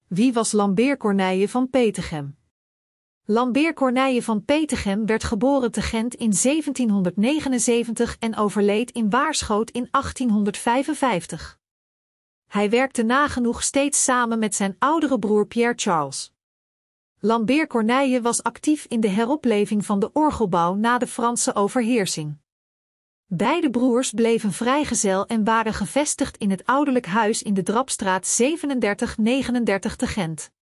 Wie was Lambert Corneille van Petegem? Lambert Corneille van Petegem werd geboren te Gent in 1779 en overleed in Waarschoot in 1855. Hij werkte nagenoeg steeds samen met zijn oudere broer Pierre Charles. Lambert Corneille was actief in de heropleving van de orgelbouw na de Franse overheersing. Beide broers bleven vrijgezel en waren gevestigd in het ouderlijk huis in de Drapstraat 3739 te Gent.